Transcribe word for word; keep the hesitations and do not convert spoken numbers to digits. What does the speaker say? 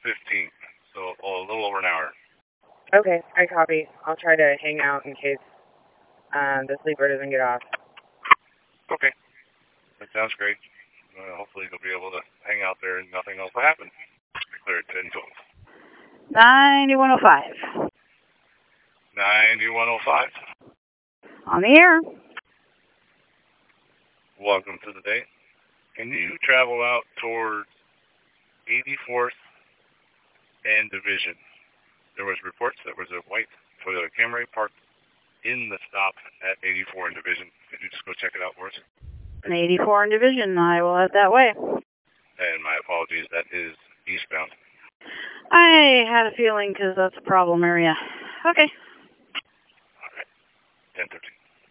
fifteen, so oh, a little over an hour. Okay, I copy. I'll try to hang out in case um, the sleeper doesn't get off. Okay. That sounds great. Uh, hopefully they'll be able to hang out there and nothing else will happen. Clear at ten twelve. ninety-one oh five. ninety-one oh five. On the air. Welcome to the day. Can you travel out towards eighty-fourth and Division? There was reports that was a white Toyota Camry parked in the stop at eighty-four and Division. Could you just go check it out for us? eighty-four and Division. I will head that way. And my apologies, that is eastbound. I had a feeling because that's a problem area. Okay. All right. ten thirty.